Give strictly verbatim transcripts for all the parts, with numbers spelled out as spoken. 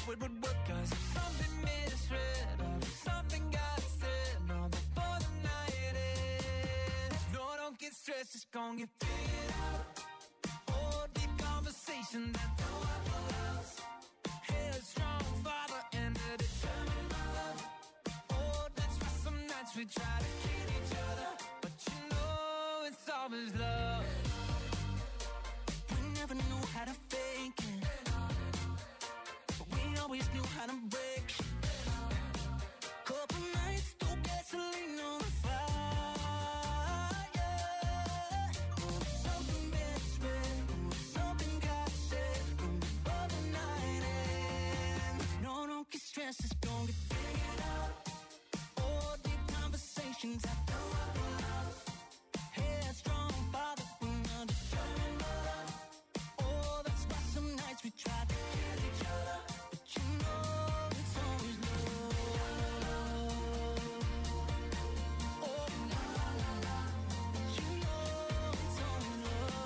hope it would work, 'cause if something misread or if something got said, no, before the night ends. No, don't get stressed, it's gonna get figured out. Oh, deep conversation that don't have a house. Headstrong father and a determined mother. Oh, that's why some nights we try to kill each other, but you know it's always love. We never knew how to fake it, but we always knew how to break it. Couple nights, threw gasoline on the fire. Oh, something misread, something got said before the night ends. No, don't get stressed, it's gonna get figured out. Oh, deep conversations I don't have enough. Headstrong father and a determined mother. Oh, that's why some nights we try to kill each other, but you know it's always love. Oh, la la la la, but you know it's always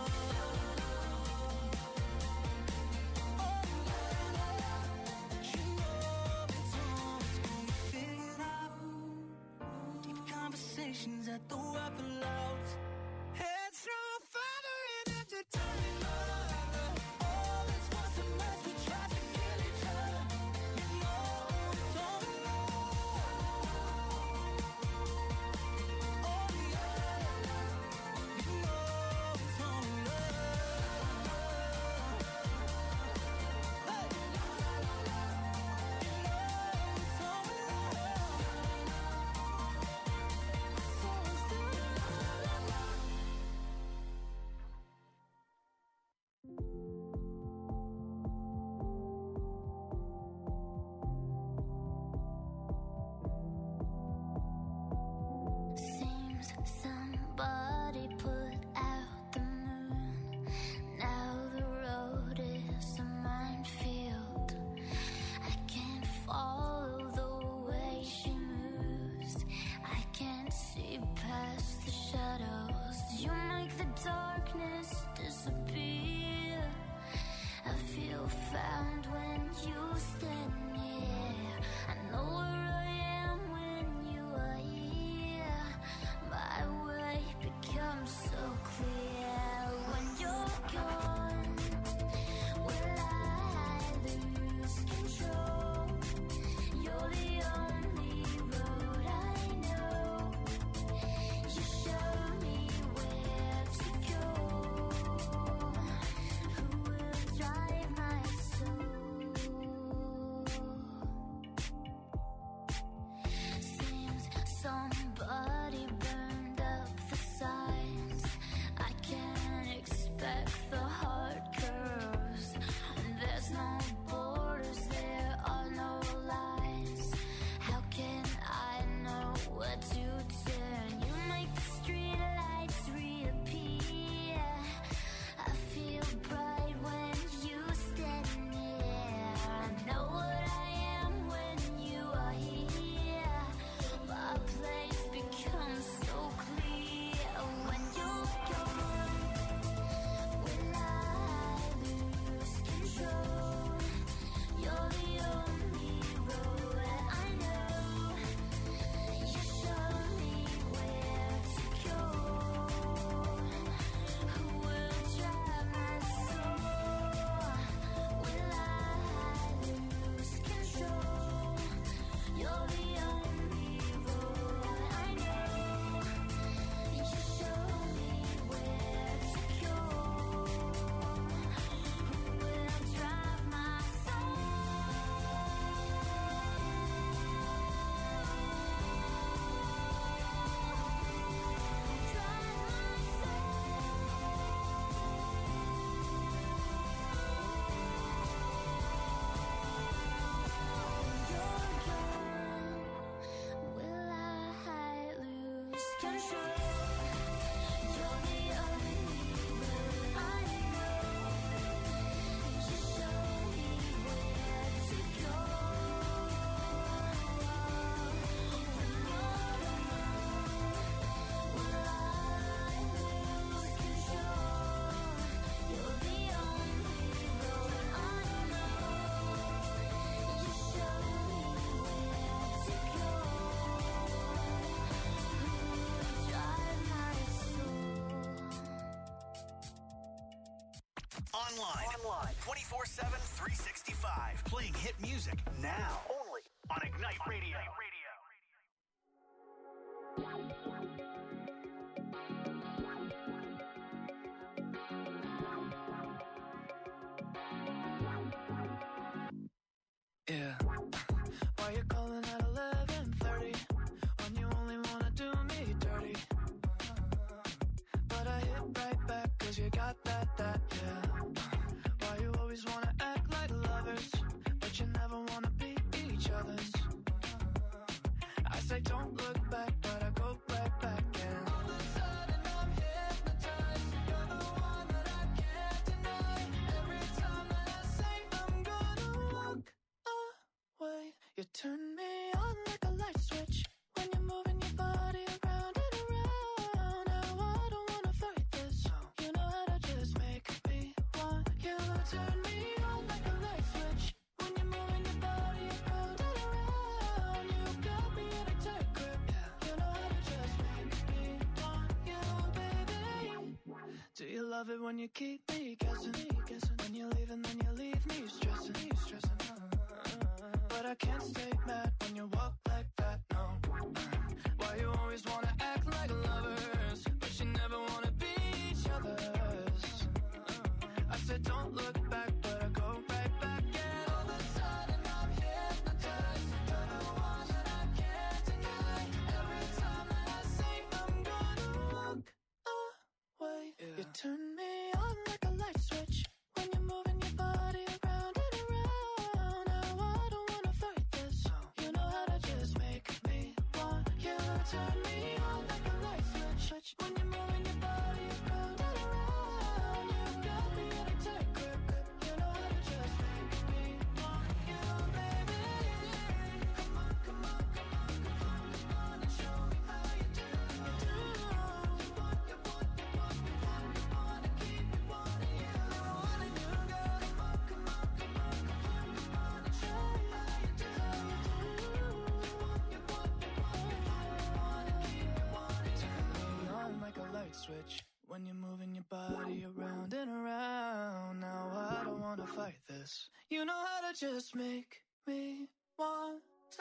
love. Oh, la la la, but you know it's always gonna get figured out. Deep conversations that don't have aloud. Headstrong father and a determined mother. Oh, that's why some nights we try to kill each other. You know it's always love. Oh, yeah, you know it's always love. Hey, la la la la, you know it's always Seems somebody put out the moon. Now the road is a minefield. I can't follow the way she moves. I can't see past the shadows. You make the darkness disappear. I feel found when you stand near. I know where I am when you are here. My way becomes so clear when you're gone. Will I lose control? You're the only road I know. You show me where to go. Who will drive my soul? online. Online. twenty-four seven, three sixty-five. Playing hit music now. Only on Ignite Radio. Yeah. Why you calling at eleven thirty when you only wanna do me dirty? But I hit right back cause you got that, that, yeah. Why you always wanna act like lovers, but you never wanna be each other's? I say don't look back, but I go right back and all of a sudden I'm hypnotized. You're the one that I can't deny. Every time that I say I'm gonna walk away, you turn me on like a light switch when you're moving your body around and around. Now I don't wanna fight this. You know how to just make me want you. Turn me on like a light switch when you're moving your body around and around. You got me in a tight grip. You know how to just make me want you, baby. Do you love it when you keep me guessing? When you leave and then you leave me stressing, stressing. But I can't stay mad when you walk like that, no. Why you always wanna act like lovers, but you never wanna be each other's? I said don't look back, but I go right back and all of a sudden I'm hypnotized. You're the one that I can't deny. Every time that I say I'm gonna walk away, yeah. You turn me on like a light switch when you're moving your body around and around. Now I don't wanna fight this. You know how to just make me want you. Turn me on like a light switch when you're moving your body around and around. You got me in a tight grip. You know how to just make me want you, baby. Come on, come on, come on, come on, come on and show me how you do. You want, you want, you want, you want, you wanna keep me wanting you. Never wanted you, girl. Come on, come on, come on, come on, come on and show me how you do. You want, you want, you want, you want, you wanna keep me wanting you. Turn me on like a light switch when you're moving your body around and around. Now I don't wanna fight this. You know how to just make me want to.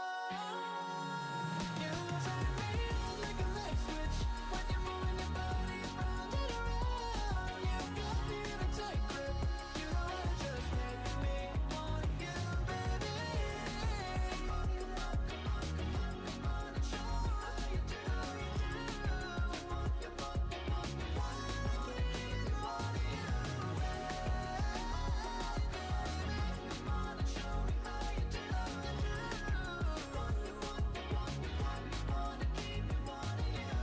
You turn me on like a light switch when you're moving your body around and around. You got me in a tight grip. You know how to just make me want you, baby. Come on, come on, come on, come on, come on and show me how you do. You want, you want, you want, you want, you wanna keep me wanting you, baby. Come on and show me how you do. You want, you want, you want, you want, you wanna keep me wanting you.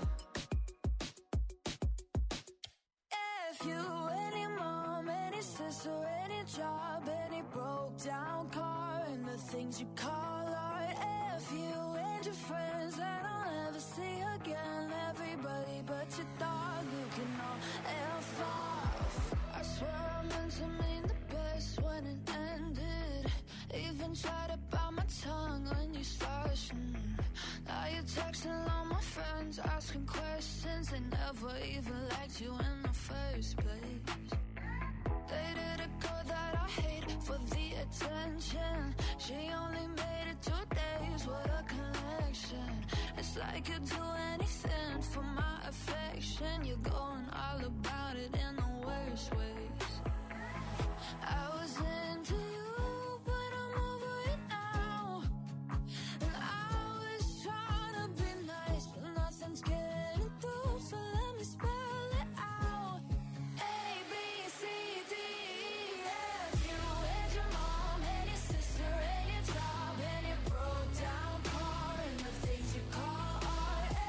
If you, any mom, any sister, any job, any broke down car, and the things you call art. If you and your friends that I'll never see again, everybody but your dog, you can all F off. I swear I meant to mean the best when it ended. Even tried to bite my tongue when you started. Mm. Now you're texting all my friends, asking questions. They never even liked you in the first place. Dated a girl that I hate for the attention. She only made it two days, what a connection. It's like you'd do anything for my affection. You're going all about it in the worst ways. I was into you, but I'm over it now. And I was trying to be nice, but nothing's getting through, so let me spell it out. A, B, C, D, E, F. You and your mom and your sister and your job and your broke down car and the things you call art.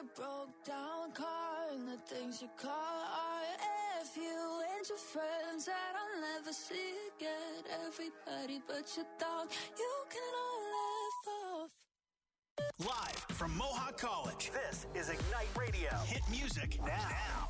broke down car and the things you call are if you and your friends that I'll never see again. Everybody but your dog, you can all laugh off. Live from Mohawk College, this is Ignite Radio. Hit music now. now.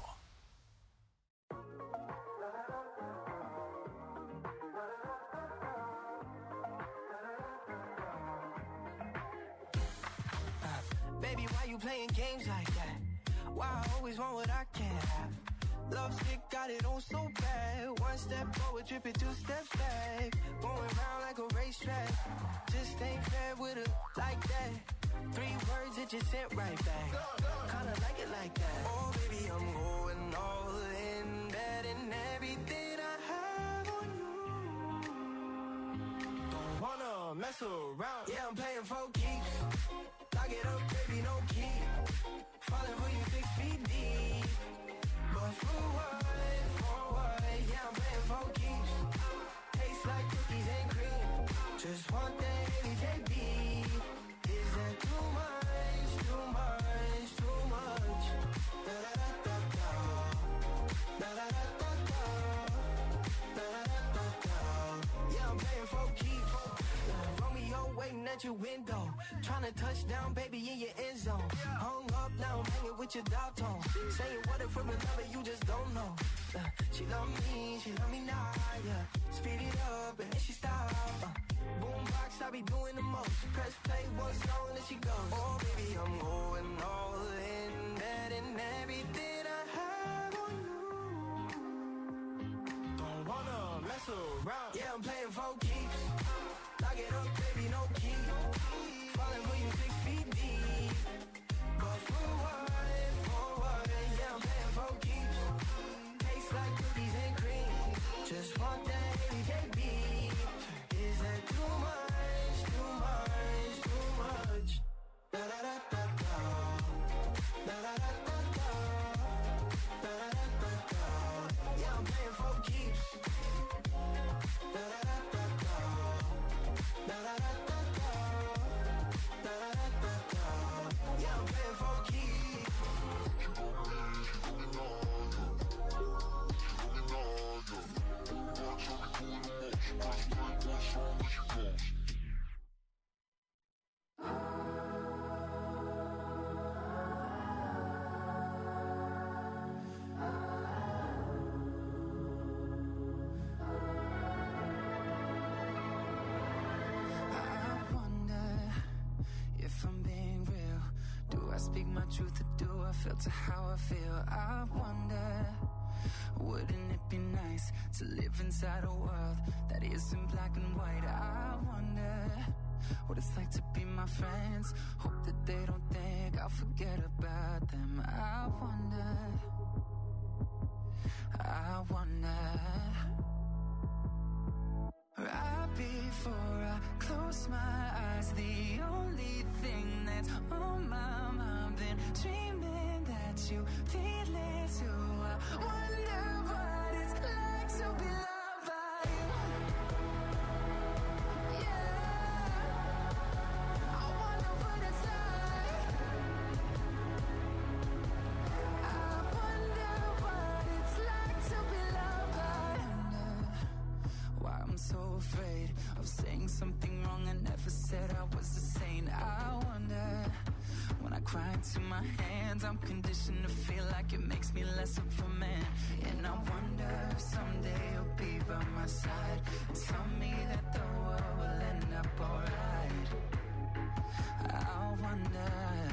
Baby, why you playing games like that? Why I always want what I can't have? Love sick, got it on so bad. One step forward, tripping two steps back. Going round like a racetrack. Just ain't fair with a like that. Three words that you sent right back. Kinda like it like that. Oh, baby, I'm going all in. Betting everything I have on you. Don't wanna mess around. Yeah, I'm playing for keeps. Lock it up, baby, no key. Falling for you six feet deep. But for what, for what? Yeah, I'm playing for keeps. Tastes like cookies and cream. Just one thing, baby, J B. Is that too much, too much, too much? Da-da-da-da-da. Da-da-da-da-da. Da-da-da-da-da. Yeah, I'm playing for keeps. Romeo waiting at your window. Tryna touch down, baby, in your end zone. Hung up, now I'm hanging with your dog tone. Saying what if we're in love and you just don't know. Uh, she love me, she love me now, yeah. Speed it up and then she stop. Uh, boombox, I be doing the most. Press play, one song and then she goes. Oh, baby, I'm going all in. Betting everything I have on you. Don't wanna mess around. Yeah, I'm playing for keeps. Lock it up, baby, no key. Falling for you six feet deep. But for what, for what? Yeah, I'm playing for keeps. Tastes like cookies and cream. Just one thing, J B. Is that too much, too much, too much? Da-da-da-da-da. Da-da-da-da-da. Da-da-da-da-da. Yeah, I'm playing for keeps. Da-da-da-da-da. Da-da-da-da-da. Yeah, I'm playing for keeps. Truth to do, I filter how I feel. I wonder, wouldn't it be nice to live inside a world that isn't black and white? I wonder what it's like to be my friends. Hope that they don't think I'll forget about them. I wonder, I wonder. Right before I close my eyes, the only thing that's on my mind, been dreaming that you feel it too. I wonder what it's like to be loved by you. Yeah, I wonder what it's like. I wonder what it's like to be loved by you. Why I'm so afraid of saying something wrong. I never said I was a saint. I wonder, when I cry into my hands, I'm conditioned to feel like it makes me less of a man. And I wonder if someday you'll be by my side and tell me that the world will end up alright. I wonder,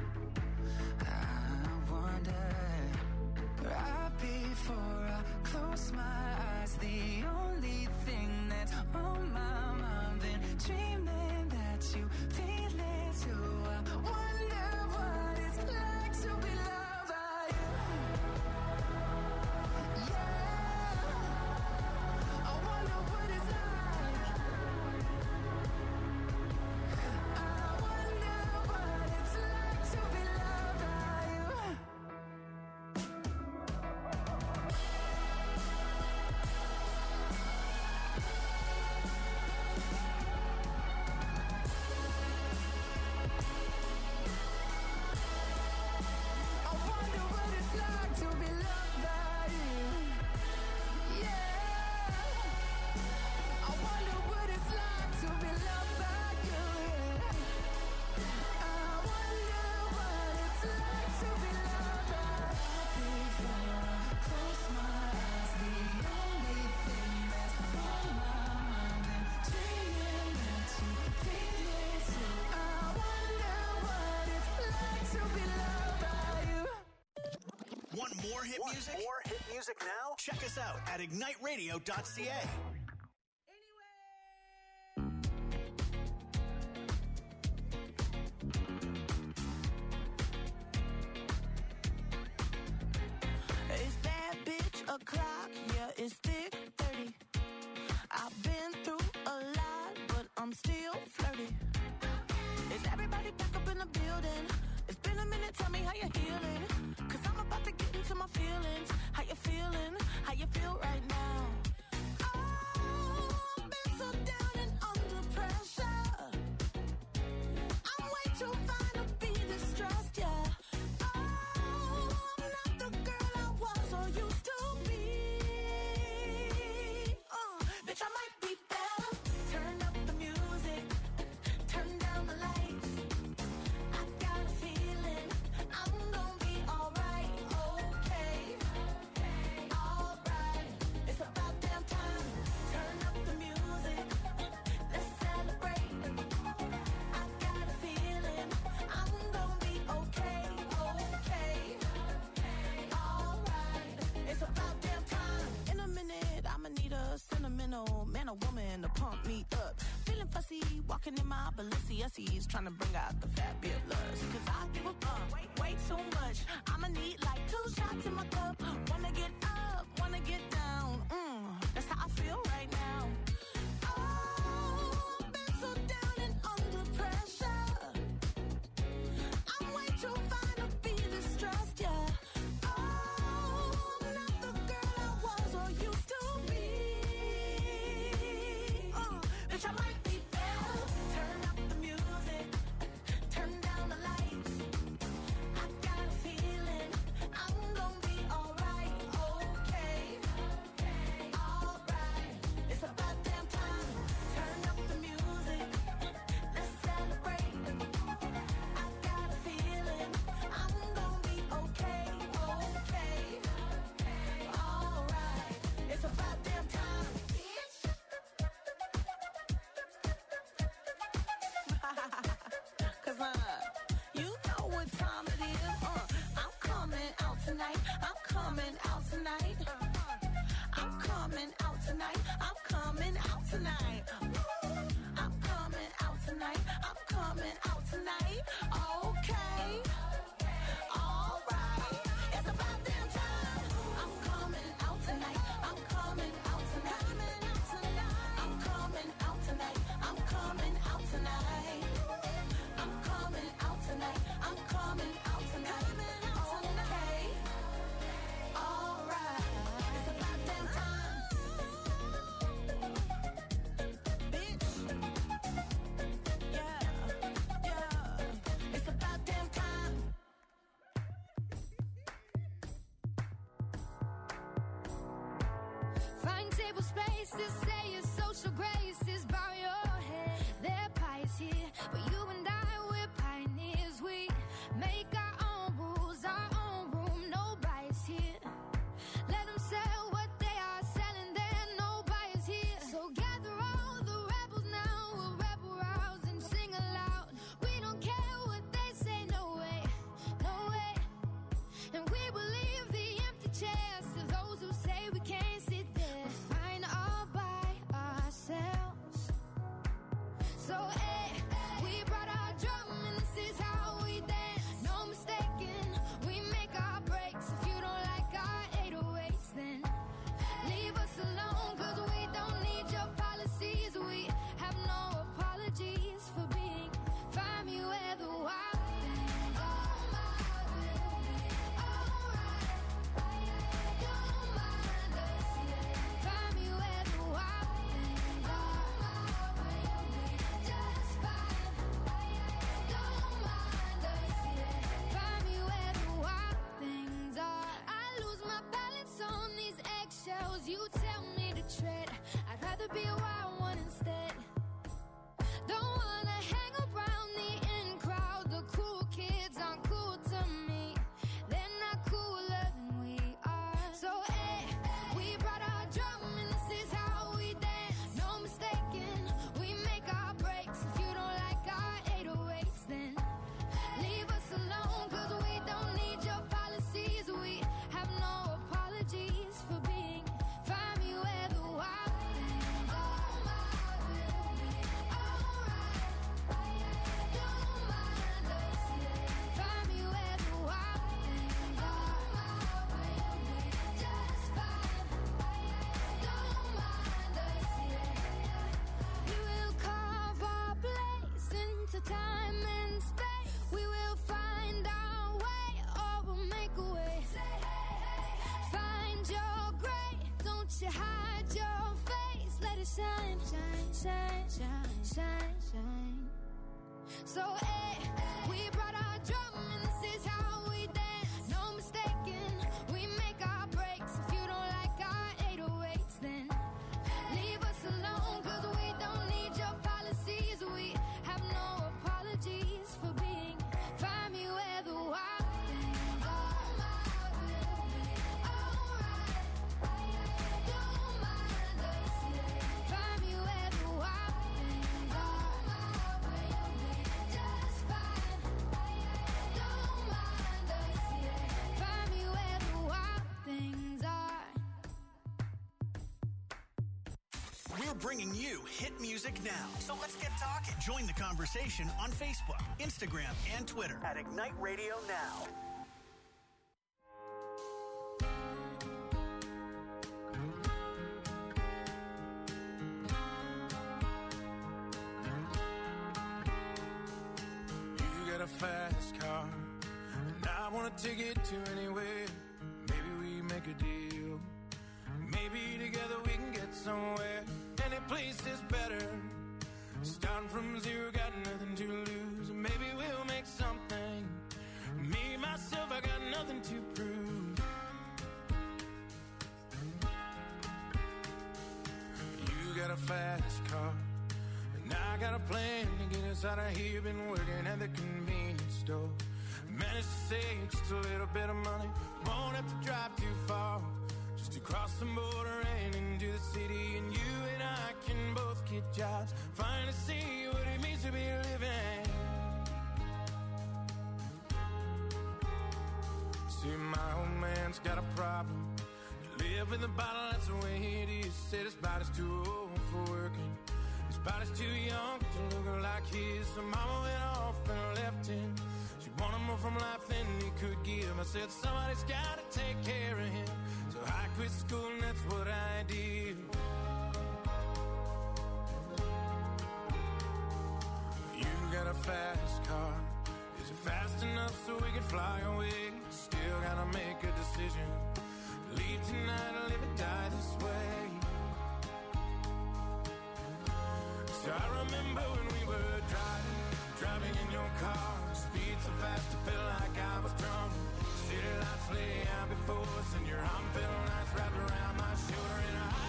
I wonder. Right before I close my eyes, the only thing that's on my mind, been dreaming that you feel it too. I wonder what it's like to be loved by you. Yeah, I wonder what it's like. hit Want music? more hit music now? Check us out at ignite radio dot c a. It's bad bitch o'clock, yeah, it's thick thirty. I've been through a lot, but I'm still flirty. Is everybody back up in the building? It's been a minute, tell me how you're healing. Cause I'm about to get into my feelings. How you feeling? How you feel right now? Oh, I've been so down and under pressure. I'm way too fine to be distressed, yeah. Oh, I'm not the girl I was or used to be. Uh, bitch, I might be better. Turn up the music, turn down the lights. I got a feeling I'm gonna be alright, okay, alright. It's about damn time. Turn up the music, let's celebrate. I got a feeling I'm gonna be okay, okay, alright. It's about damn time. In a minute, I'ma need a sentimental man or woman to pump me up. Feeling fussy, walking in my Balenciennes, trying to bring out the fabulous. Cause I give a fuck way, way too much. I'ma need like two shots in my cup. Wanna get up, wanna get down. Mm, that's how I feel right now. Oh, I've been so down and under pressure. I'm way too fine to be distressed, yeah. Oh, I'm not the girl I was or used to be. Uh, bitch, I might be better. Turn up the music, turn down the lights. I got a feeling I'm gonna be alright, okay, alright. It's about damn time. Turn up the music, let's celebrate. I got a feeling I'm gonna be okay, okay, alright. It's about damn time. Cause uh, you know what time it is. Uh, I'm coming out tonight. I'm coming out tonight. I'm coming out tonight. I'm coming out tonight. I'm coming out tonight. I'm coming out tonight. Okay. Alright. It's about damn time. I'm coming out tonight. I'm coming out tonight. I'm coming out tonight. I'm coming out tonight. I'm coming out tonight. I'm coming out tonight. Okay. Alright. It's about damn time. Bitch. Yeah. Yeah. It's about damn time. Find table spaces, say your social graces, bow your head. Their pie is here, but you and I, we're pioneers. We make our own rules, our own room, no bias here. Let them sell what they are selling there, no bias here. So gather all the rebels now, we'll rebel rouse and sing aloud. We don't care what they say, no way, no way. And we will leave the empty chairs to those who say we can't sit there. We're fine all by ourselves. let it shine, shine, shine, shine, shine, shine. So, hey, we brought our drum and this is how we dance. No mistaking, we make our breaks. If you don't like our eight oh eights, then leave us alone, cause we don't need your policies. We have no apologies for being. Find me where the wild things are. Don't mind us, yeah. Find me where the wild things are. Just fine. Don't mind us, yeah. Find me where the wild things are. We're bringing you hit music now. So let's get talking. Join the conversation on Facebook, Instagram, and Twitter at Ignite Radio Now. You got a fast car, and I wanna take it to anywhere. Maybe we make a deal. Maybe together we can get somewhere. Any place is better. Starting from zero, got nothing to lose. Maybe we'll make something. Me, myself, I got nothing to prove. You got a fast car, and I got a plan to get us out of here. Been working at the convenience store. Managed to save just a little bit of money. Won't have to drive too far. Just to cross the border and into the city. And you and I can both get jobs. Finally see what it means to be living. See, my old man's got a problem. You live in the bottle, that's the way it is. Said his body's too old for working. His body's too young to look like his. So mama went off and left him. She wanted more from life than he could give. I said somebody's gotta take care of him. So I quit school and that's what I did. You got a fast car. Is it fast enough so we can fly away? Still gotta make a decision. Leave tonight or live or die this way. So I remember when we were driving, driving in your car. Speed so fast I felt like I was drunk. City lights lay out before us and your arm felt nice wrapped around my shoulder. And I,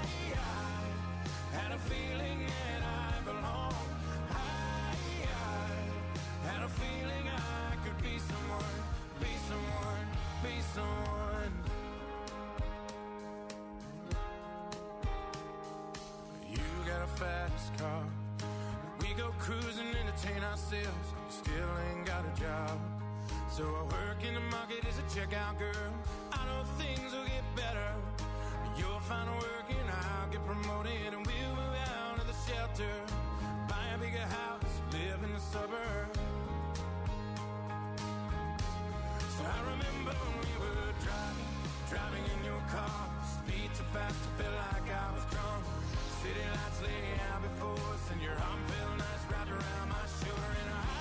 I had a feeling that I belonged. I, I had a feeling I could be someone, be someone, be someone. You got a fast car. We go cruising, entertain ourselves. Still ain't got a job. So I work in the market as a checkout girl. I know things will get better. You'll find work and I'll get promoted. And we'll move out of the shelter. Buy a bigger house, live in the suburbs. So I remember when we were driving, driving in your car. Speed so fast I felt like I was drunk. City lights lay out before us and your arm felt nice wrapped around my shoulder. And I,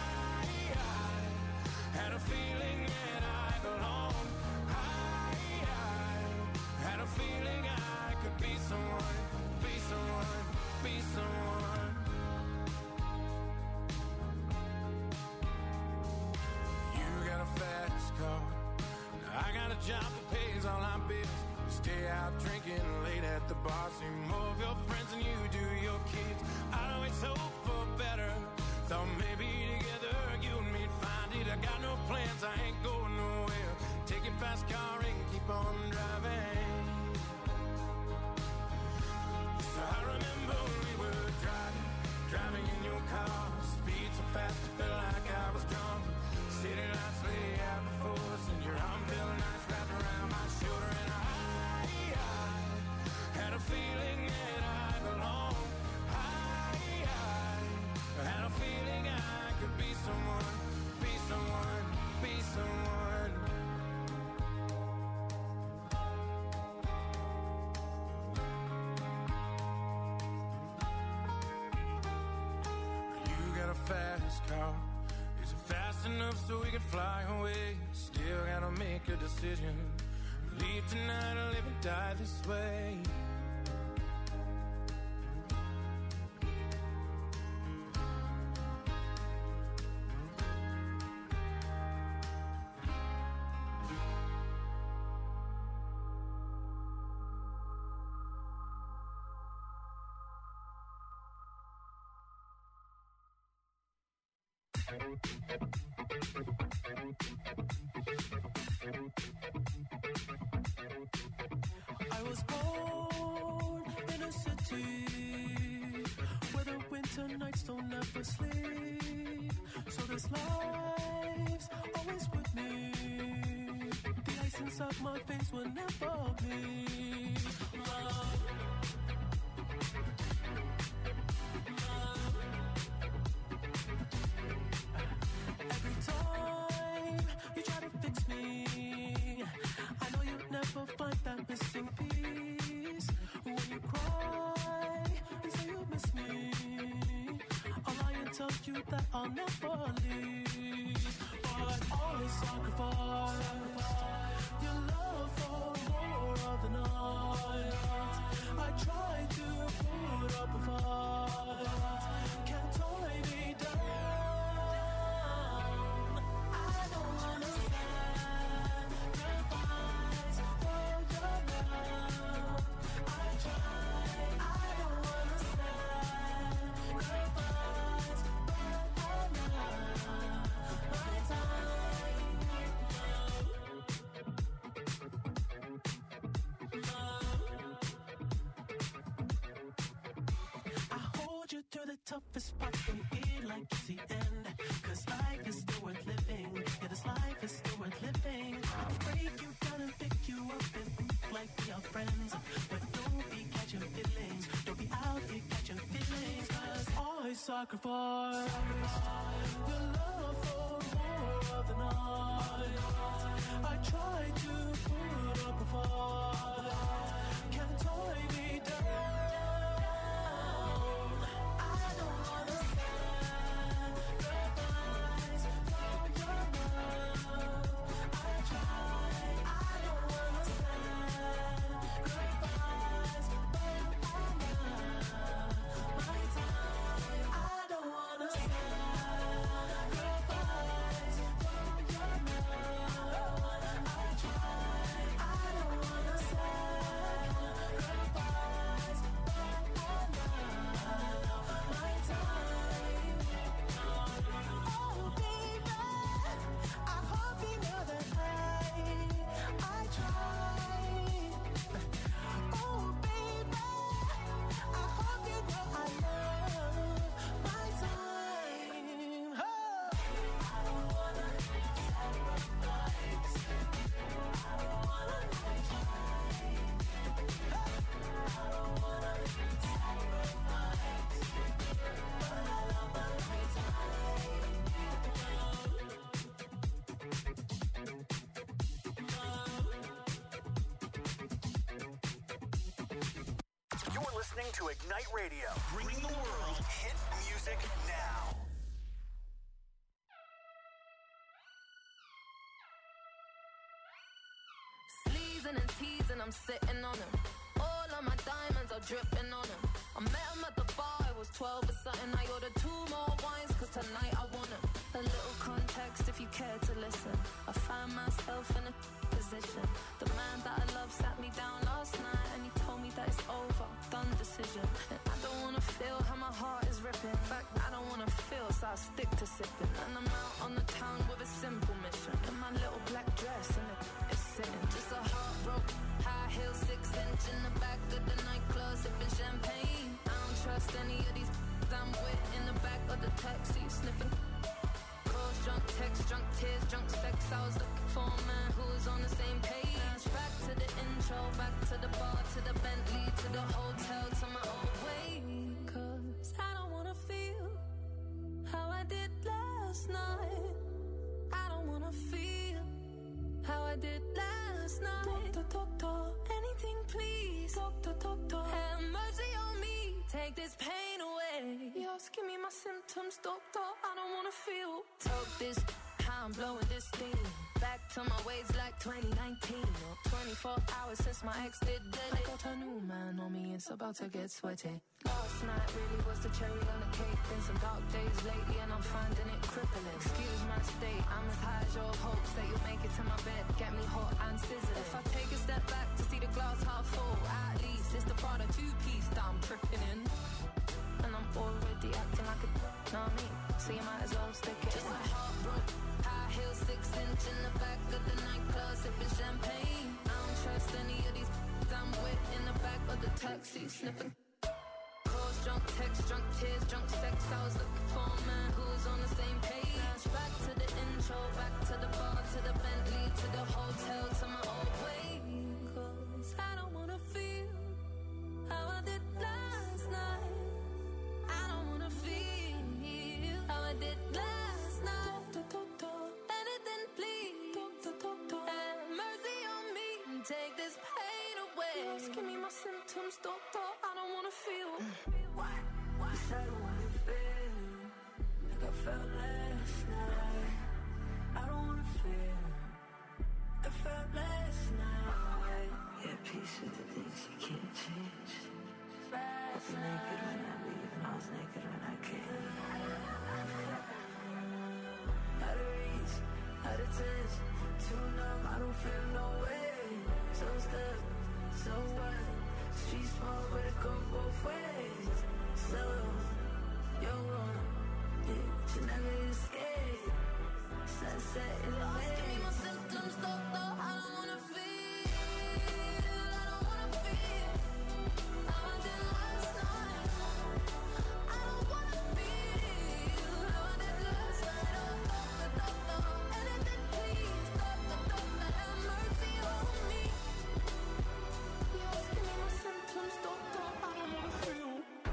I had a feeling that I belonged. I, I had a feeling I could be someone, be someone, be someone. You got a fast car. Now I got a job that pays all our bills. We stay out drinking late at the bar. See more of your friends than you do your kids. I always hope for better. Thought maybe together you and me'd find it. I got no plans, I ain't going nowhere. Take your fast car and keep on driving. So I remember when we were driving, driving in your car. Speed so fast I felt like I was drunk. City lights lay out before us and your arm felt nice wrapped around my shoulder. And I, I had a feeling that I belonged. I, I had a feeling I could be someone, be someone, be someone. You got a fast car. Is it fast enough so we can fly away? Still gotta make a decision. Leave tonight or live and die this way. I was born in a city where the winter nights don't ever sleep. So this life's always with me. The ice inside my veins will never bleed. Love. Love. Every time you try to fix me, I know you'll never find that missing piece. When you cry and say you miss me, I'll lie and tell you that I'll never leave. But always sacrifice your love for more of the night. I try to put up a fight, can't tie me down. I don't wanna sacrifice for your love. I try, I don't wanna sacrifice, but I love my time. I hold you through the toughest parts and feel like it's the end. Cause life is still worth living. Yeah, this life is still worth living. I'll break you down and pick you up and think like we are friends. But don't be catching feelings. Don't be out here catching feelings. Cause I sacrifice your love for more of the night. I try to put up a fight, can't tie me down. I don't wanna sacrifice for your love. I try, I don't wanna sacrifice, but I love my time. I don't wanna sacrifice for your love. I try, I don't wanna sacrifice, but I love my time. Oh baby, I hope you know that I, I try. Oh baby, I hope you know I love my time. Oh. I don't wanna sacrifice. I don't wanna try. I don't wanna sacrifice, but I love my time. You're listening to Ignite Radio, bringing the world hit music now. Sleezing and teasing, I'm sitting on him. All of my diamonds are dripping on him. I met him at the bar, I was twelve or something. I ordered two more wines, cause tonight I want him. A little context if you care to listen. I find myself in a position. The man that I love sat me down last night and he told me that it's over, done decision. And I don't wanna feel how my heart is ripping. In fact, I don't wanna feel, so I stick to sipping. And I'm out on the town with a simple mission. In my little black dress and it's sitting. Just a heartbroken, high heel, six inch in the back of the nightclub, sipping champagne. I don't trust any of these I'm with in the back of the taxi, sniffing. Calls, drunk texts, drunk tears, drunk sex. I was looking for a man who was on the same page. Back to the intro, back to the bar, to the Bentley, to the hotel, to my old way. Cause I don't wanna feel how I did last night. I don't wanna feel how I did last night. Doctor, doctor, anything please. Doctor, doctor, have mercy on me. Take this pain away. You're asking me my symptoms, doctor. I don't wanna feel. Talk this, how I'm blowing this steam. Back to my ways like twenty nineteen. Or twenty-four hours since my ex did dead. I got a new man on me, it's about to get sweaty. Last night really was the cherry on the cake. Been some dark days lately and I'm finding it crippling. Excuse my state, I'm as high as your hopes that you'll make it to my bed. Get me hot and sizzling. If I take a step back to see the glass half full, at least it's the Prada two-piece that I'm tripping in. And I'm already acting like a know what I mean? So you might as well stick it. Just sniffing. Calls, drunk text, drunk tears, drunk sex. I was looking for a man who was on the same page. Back to the intro, back to the bar, to the Bentley, to the hotel, to my old way. 'Cause I don't wanna feel how I did last night. I don't wanna feel how I did last night. Anything, please. Have mercy on me and take this pain away. Just give me my symptoms, doctor. I don't wanna feel. What? What? I don't wanna feel like I felt last night. I don't wanna feel like I felt last night. Yeah, peace with the things you can't change. I was naked when I leave, and I was naked when I came. Out of reach, out of touch, too numb, I don't feel no way. So stuck, so what? Street small, but it go both ways. So, you're wrong, yeah, but you never escape. Sunset in the Just give me way. my symptoms, doctor. I don't wanna feel. I don't wanna feel how I did last night. I don't wanna feel how I did last night. Oh, doctor, doctor, anything, please, doctor, doctor, have mercy on me. Just give me my symptoms, doctor. I don't wanna feel.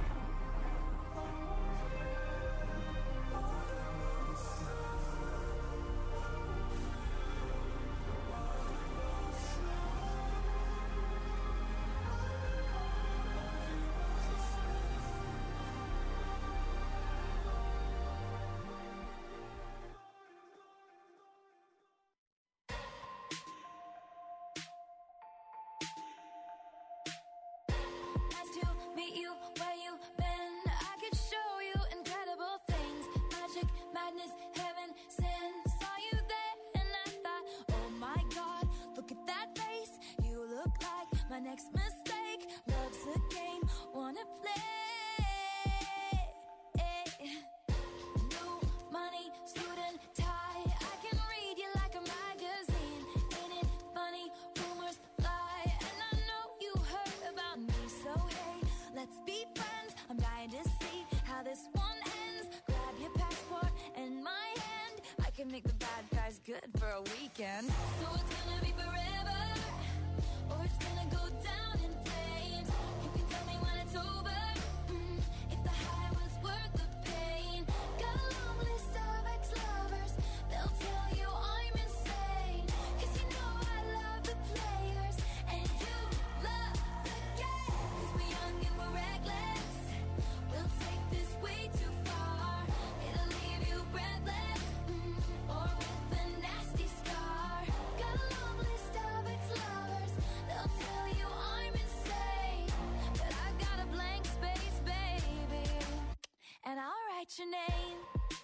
Nice to meet you where you been. I could show you incredible things. Magic, madness, heaven, sin. Saw you there and I thought, oh my God, look at that face. You look like my next mistake. Love's a game, wanna play. New money, suit and tie. I can read you like a magazine. Ain't it funny? Rumors fly, and I know you heard about me. So hey, let's be friends. I'm dying to see how this one ends. Grab your passport and my hand. I can make the bad guys good for a weekend. So it's gonna be forever, or it's gonna go down in flames. You can tell me when it's over, mm, if the high was worth the pain. Got a long list of ex-lovers, they'll tell you I'm insane. 'Cause you know I love the players, and you love the game. 'Cause we're young and we're reckless, we'll take this way too far. It'll leave you breathless, mm, or with a nasty scar. Got a long list of ex-lovers, they'll tell you I'm insane. But I got a blank space, baby, and I'll write your name.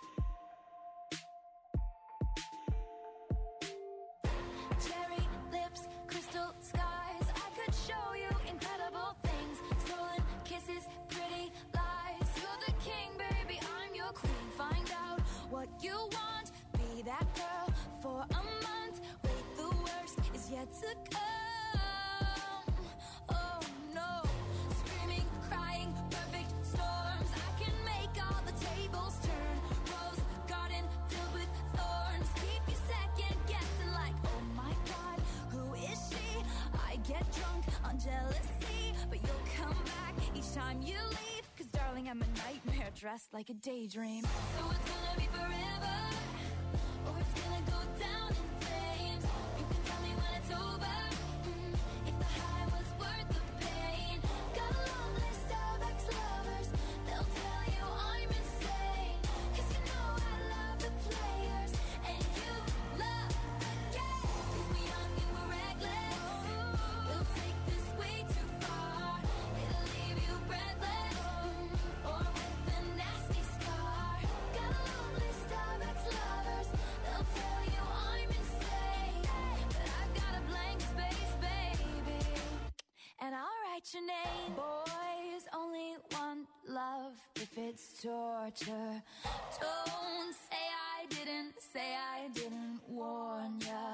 Cherry lips, crystal skies. I could show you incredible things. Stolen kisses, pretty lies. You're the king, baby, I'm your queen. Find out what you want. Be that girl for a month. Wait, the worst is yet to come. Oh no. Screaming, crying, perfect storms. I can make all the tables turn. Rose garden filled with thorns. Keep you second guessing like, oh my God, who is she? I get drunk on jealousy, but you'll come back each time you leave. 'Cause darling, I'm a nightmare dressed like a daydream. So it's gonna be forever, or it's gonna go down in flames. You can tell me when it's over, mm, if the high was worth the pain. Got a long list of ex-lovers, they'll tell you I'm insane. 'Cause you know I love the players, and you love the game. 'Cause we're young and we're reckless, we'll take this way too far. It'll leave you breathless, mm, or with a nasty scar. Got a long list of ex-lovers, they'll tell you I'm insane. But I've got a blank space, baby, and I'll write your name. Boys only want love if it's torture. Don't say I didn't, say I didn't warn ya.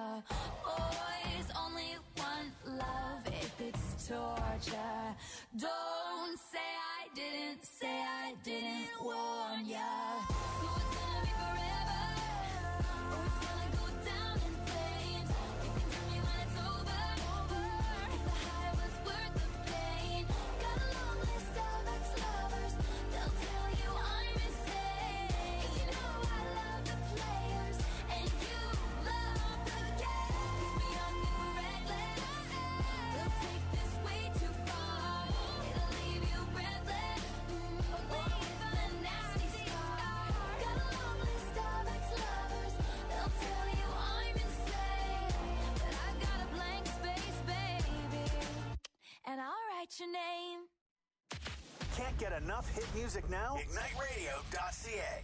Boys only want love if it's torture. Don't Get enough hit music now? ignite radio dot c a.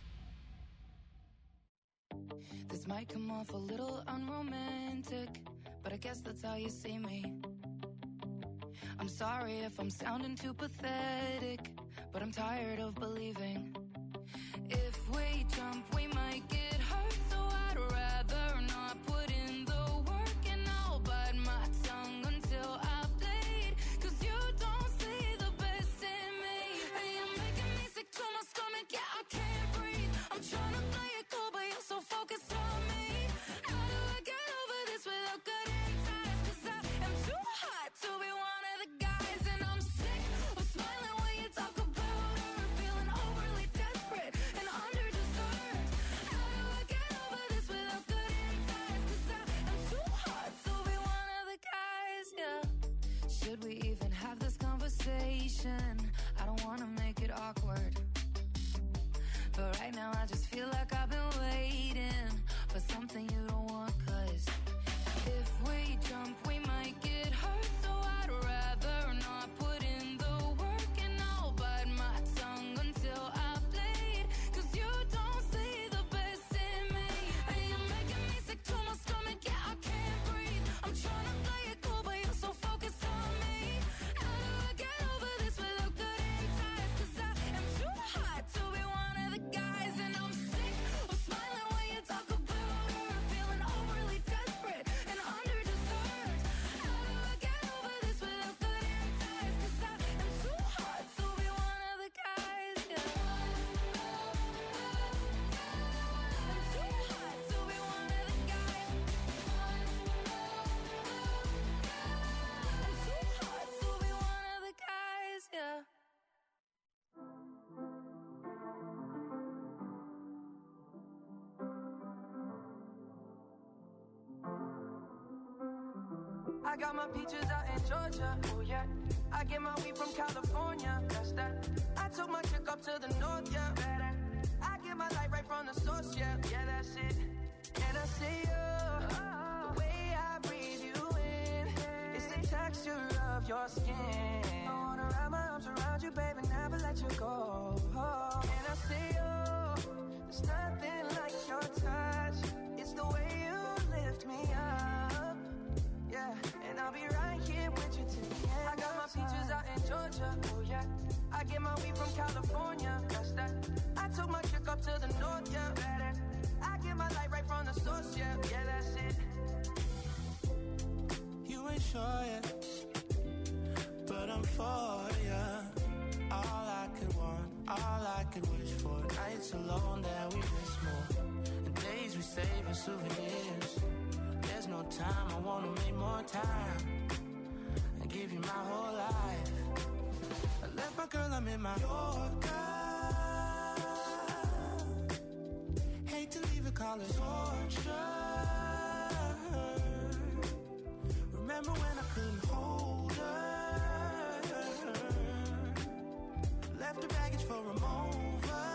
This might come off a little unromantic, but I guess that's how you see me. I'm sorry if I'm sounding too pathetic, but I'm tired of believing. If we jump, we might get hurt, so I'd rather not put in the work, and I'll bite my tongue until I bleed, cause you don't see the best in me. And you're making me sick to my stomach, yeah, I can't breathe. I'm trying to play it cool, but you're so focused on me. How do I get over this without cutting ties? Cause I am too hot to be one of the guys, and I'm sick of smiling when you talk about her, feeling overly desperate and under-deserved. How do I get over this without cutting ties? Cause I am too hot to be one of the guys, yeah. Should we even have this conversation? I don't wanna make it awkward, but right now I just feel like I've been waiting for something you don't want. Cause if we jump, we might get hurt, so I'd rather not put in the work, and I'll bite my tongue until I bleed, cause you don't see the best in me. And you're making me sick to my stomach, yeah, I can't breathe. I'm trying to play it cool, but you're so focused on me. How do I get over this without cutting ties? Cause I am too hot to be one of the guys, and I'm sick of smiling when you talk about her, feeling overly desperate and under-deserved. How do I get over this without cutting ties? Cause I am too hot to be one of the guys, yeah. I'm too hot to be one of the guys. I'm too hot to be one of the guys, yeah. I got my peaches out in Georgia, oh yeah. I get my weed from California, that's that. I took my chick up to the north, yeah. Better. I get my light right from the source, yeah. Yeah, that's it. And I see you, the way I breathe you in, it's the texture of your skin. I wanna wrap my arms around you, baby, never let you go. Oh. And I see you, there's nothing like your touch. It's the way you lift me up. Yeah, and I'll be right here with you till the end. I got my peaches out in Georgia, oh yeah. I get my weed from California, that's that. I took my chick up to the north, yeah. Better. I get my light right from the source, yeah. Yeah, that's it. You ain't sure yet, but I'm for ya. All I could want, all I could wish for. Nights alone that we miss more, and days we save as souvenirs. There's no time, I wanna make more time and give you my whole life. I left my girl, I'm in my Yorker. Hate to leave it, call it torture. Remember when I couldn't hold her? Left her baggage for a mover.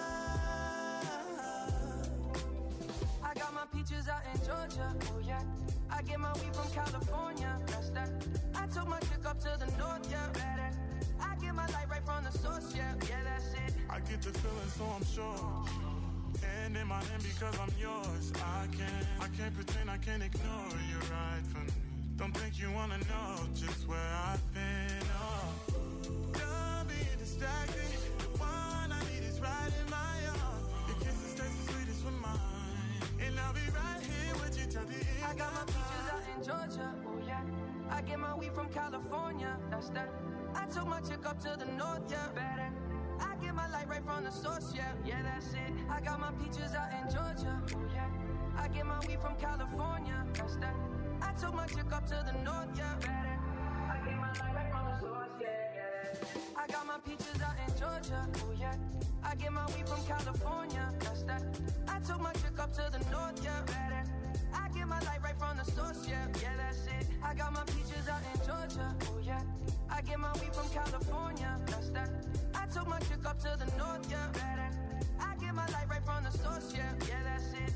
I got my peaches out in Georgia, oh yeah. I get my weed from California, that's that. I took my chick up to the north, yeah. Better. I get my light right from the source, yeah. Yeah, that's it. I get the feeling, so I'm sure. And in my hand because I'm yours. I can't, I can't pretend, I can't ignore you right from me. Don't think you wanna know just where I've been. Oh, don't be distracted. The one I need is right in my arms. Your kisses taste the sweetest with mine, and I'll be right here with you till the end. I got my peaches out in Georgia, oh yeah. I get my weed from California, that's that. I took my chick up to the north, yeah. Better. I get my light right from the source, yeah. Yeah, that's it. I got my peaches out in Georgia, oh yeah. I get my weed from California, that's that. I took my chick up to the north, yeah. Better. I get my light right from the source, yeah, yeah. I got my peaches out in Georgia, oh yeah. I get my weed from California, that's that. I took my chick up to the north, yeah. Better. I get my light right from the source, yeah. Yeah, that's it. I got my peaches out in Georgia, oh yeah. I get my weed from California, that's that. I took my chick up to the north, yeah. Better. I get my light right from the source, yeah. Yeah, that's it.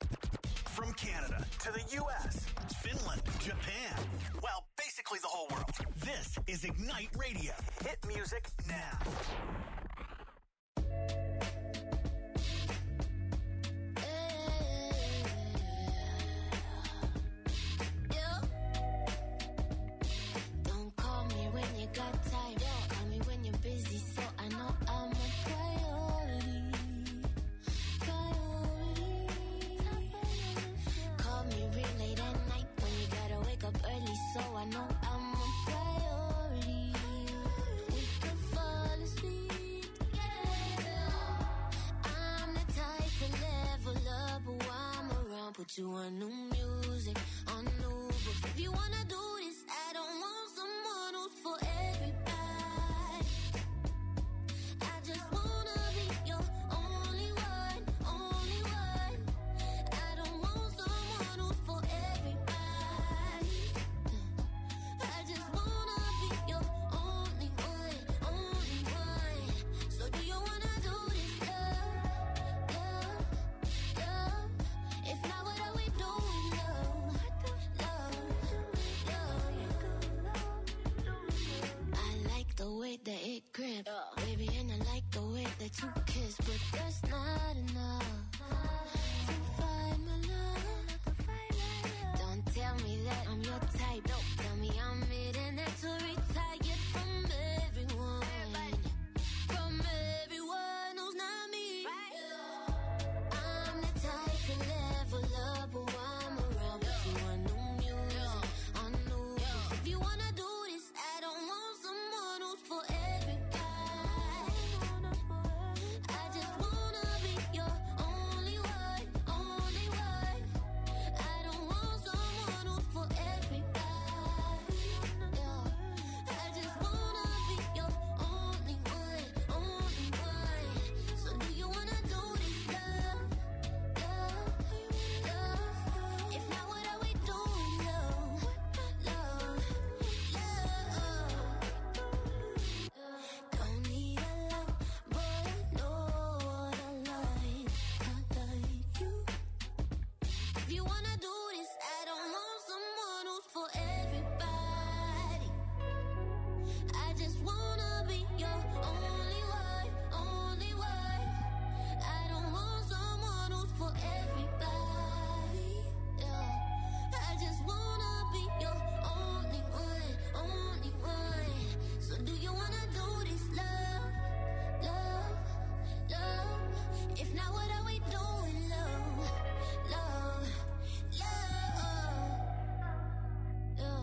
From Canada to the U S, Finland, Japan, well, basically the whole world. This is Ignite Radio. Hit music now. Don't call me when you got time. Call me when you're busy, so I know I'm a priority. Priority. Call me real late at night when you gotta wake up early, so I know I'm a priority. We could fall asleep together. I'm the type to level up while I'm around. Put you on new music, on new books. If you wanna do this, I don't want someone who's for everybody. I just wanna be your only one, only one. I don't want someone who's for everybody. I just wanna be your only one, only one. So do you wanna do this, love, love, love? If not, what are we doing, love, love, love? I like the way that it grip, baby, and I like the way that you kiss, but that's not enough to find my love. Don't tell me that I'm your type. Tell me I'm it and that's to retire from everyone, from everyone who's not me. I'm the type to level up while I'm around. Put you on new music, on new books. If you wanna do this, I don't want someone who's for everybody. I just wanna be your only one, only one. I don't want someone who's for everybody. Yeah. I just wanna be your only one, only one. So do you wanna do this, love, love, love? If not, what are we doing, love, love, love? Don't need a lot, but I know what I like. I like you. If you wanna do this, I don't want someone who's for everybody. I just wanna be your only one, only one. I don't want someone who's for everybody. Yeah. I just wanna be your only one, only one. So do you wanna do this, love, love, love? If not, what are we doing, love, love, love? Yeah.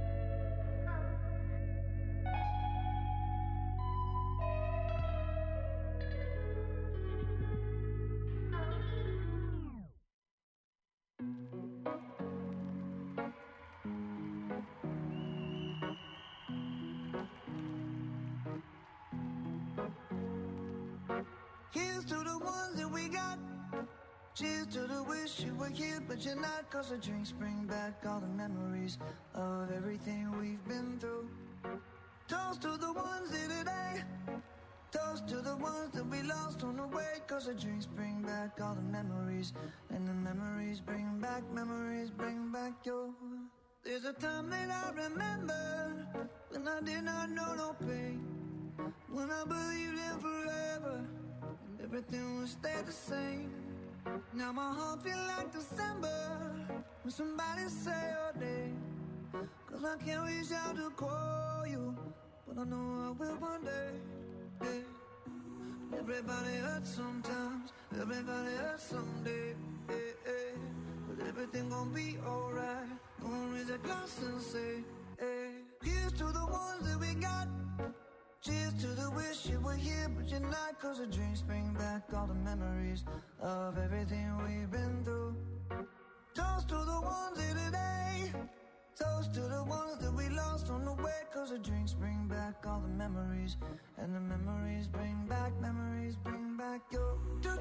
Here's to the ones that we got. Cheers to the wish you were here, but you're not. Cause the drinks bring back all the memories of everything we've been through. Toast to the ones here today. Toast to the ones that we lost on the way. Cause the drinks bring back all the memories. And the memories bring back, memories bring back your. There's a time that I remember when I did not know no pain. When I believed in forever and everything would stay the same. Now my heart feel like December when somebody say your name. Cause I can't reach out to call you, but I know I will one day. Yeah. Everybody hurts sometimes, everybody hurts someday. Yeah, yeah. But everything gon' be alright. Gonna raise a glass and say, hey. Here's to the ones that we got. Cheers to the wish you were here, but you're not. Cause the drinks bring back all the memories of everything we've been through. Toast to the ones here today. Toast to the ones that we lost on the way. Cause the drinks bring back all the memories. And the memories bring back, memories bring back your.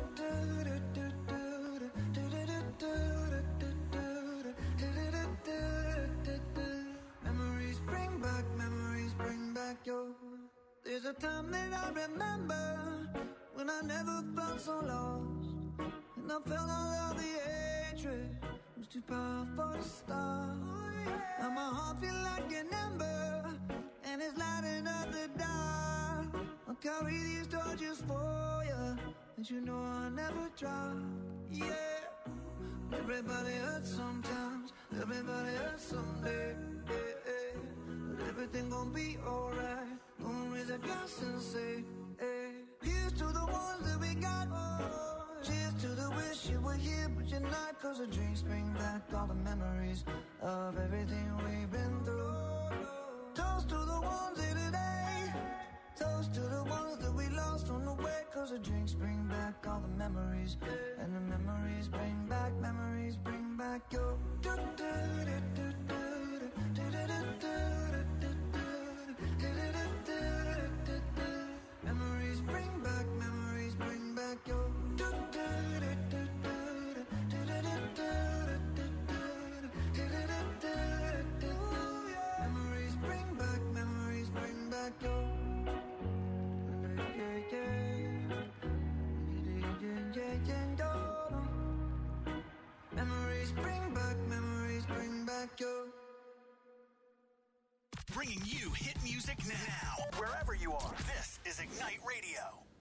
Memories bring back, memories bring back your. There's a time that I remember when I never felt so lost. And I felt all of the hatred was too powerful to stop. Now my heart feel like an ember, and it's lighting up the dark. I'll carry these torches for you, and you know I'll never drop. Yeah, everybody hurts sometimes, everybody hurts someday. Yeah, yeah. But everything gon' be alright. Gonna raise a glass and say, hey, here's to the ones that we got. Cheers to the wish you were here, but you're not. Cause the drinks bring back all the memories of everything we've been through. Toast to the ones here today. Toast to the ones that we lost on the way. Cause the drinks bring back all the memories. And the memories bring back, memories bring back your. Memories bring back, memories bring back your. Memories bring back, memories bring back your. Memories bring back, memories bring back your. Bringing you hit music now, wherever you are. This is Ignite Radio.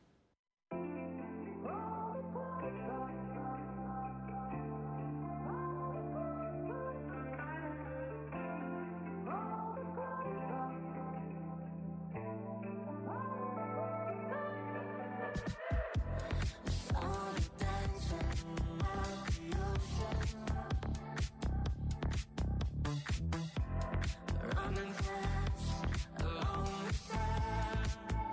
Running fast along the side.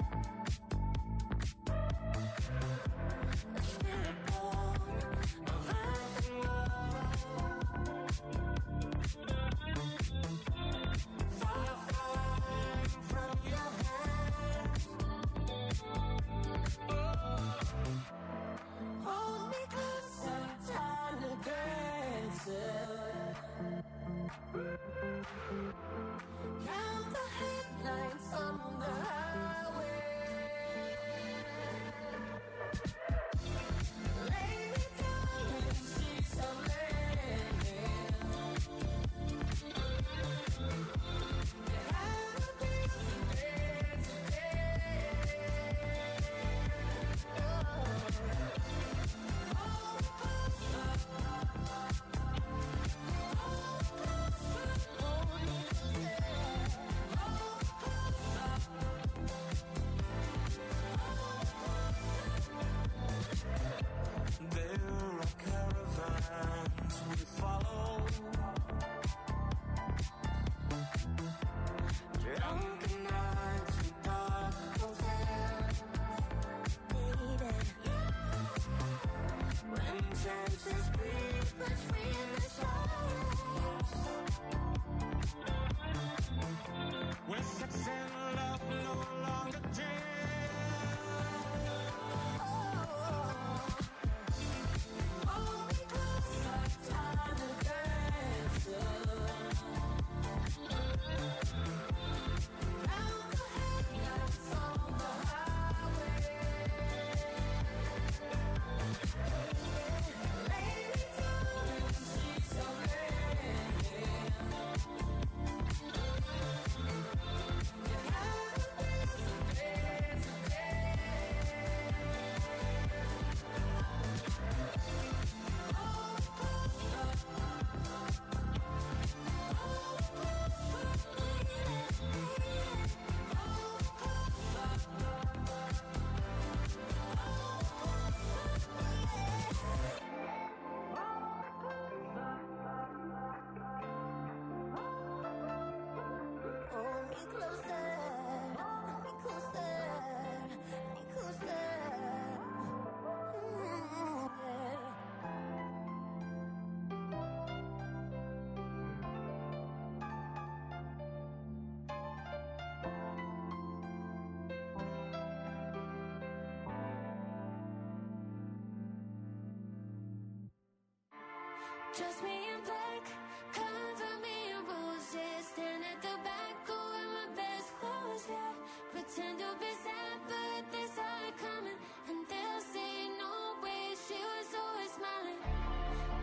Just me in black, cover me in roses. Stand at the back, go in my best clothes, yeah. Pretend to be sad, but they saw it coming. And they'll say, no way, she was always smiling.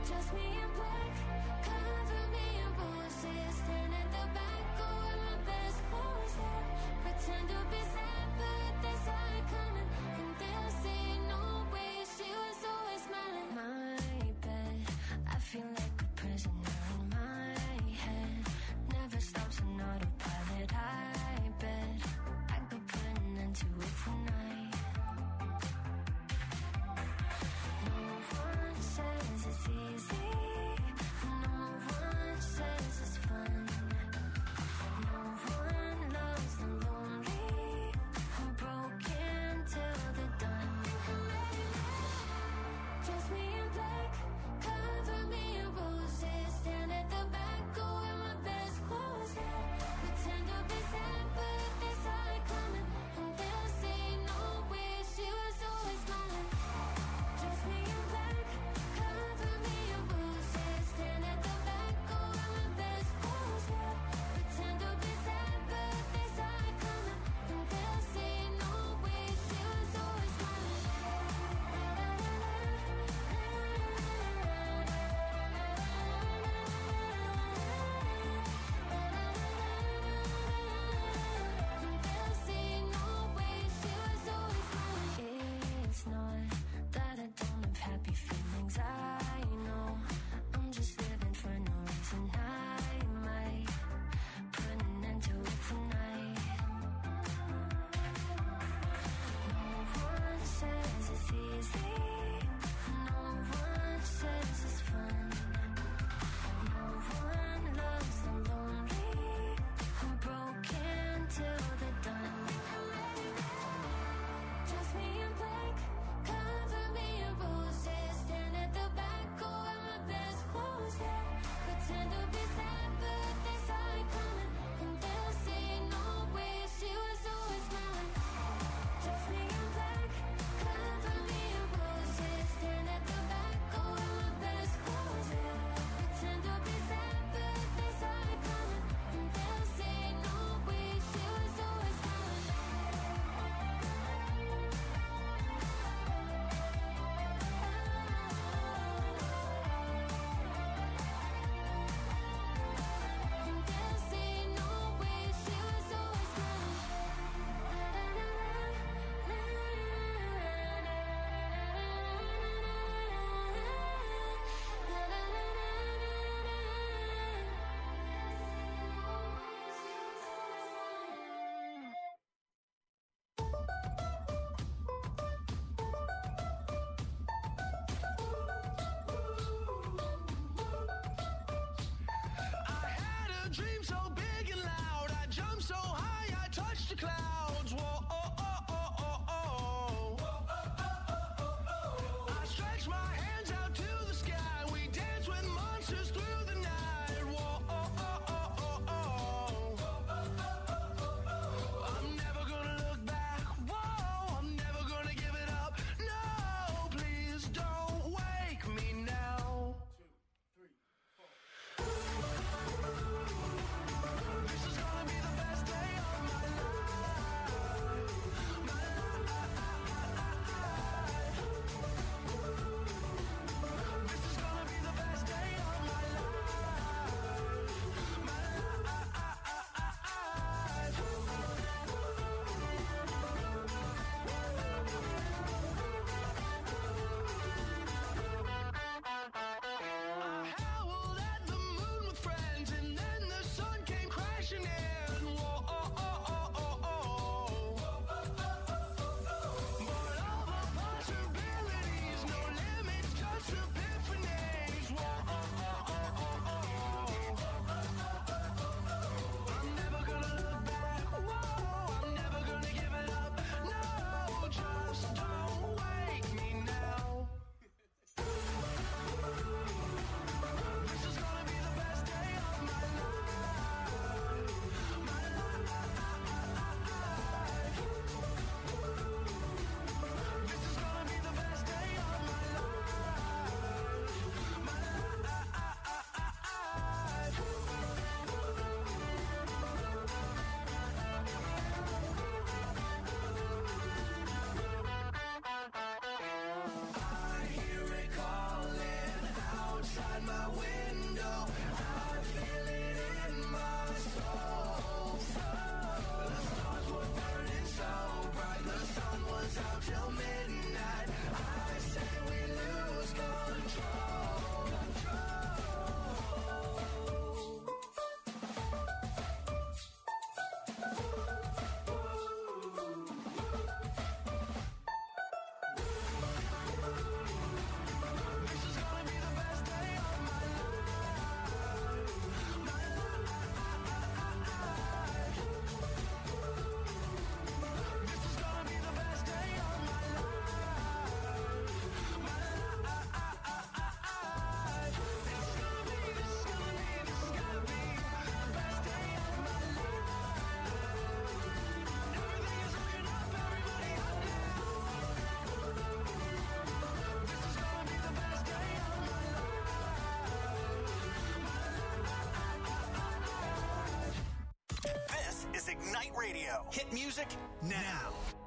Just me in black, cover me in roses. Stand at the back, go where my best clothes are. Pretend to be sad, but they saw it coming, and they'll say no way. She was always smiling. My bed, I feel like a prisoner in my head. Never stops an autopilot. I bet I could put an end to it tonight. No one says it's easy. No one says it's fun. No one loves the lonely. I'm broken till they're done. Dress me in black, cover me in roses. Stand at the back, go where my best clothes are. Pretend to be sad, but they saw it coming, and they'll say no way. She was always smiling. Dress me in black, cover me in roses. Stand at the back, go where my best clothes are. Pretend to be sad, but they saw it coming, and they'll say no way. She was always smiling. It's not that I don't have happy feelings. I know I'm just living for no reason. I might put an end to it tonight. No one says it's easy. No one says it's fun. No one loves the lonely. I'm broken till they're done. Dress me in black, cover me in roses. Stand at the back, go where my best clothes are. Pretend to be sad, but they saw it coming, and they'll say no way. She was always smiling. Dress me in black, cover me in roses. Stand at the back, go where my best clothes are. Pretend to be sad, but they saw it coming, and they'll say no way. She was always smiling. And they'll say no way. She was always I had a dream so big and loud. I jumped so high, I touched the clouds. Whoa, oh, oh, oh, oh, oh. I stretched my hands out to the sky. We danced with monsters through the night. Whoa, oh, oh, oh, oh, oh. I'm never gonna look back. Whoa, I'm never gonna give it up. No, please don't wake me now. Radio. Hit music now.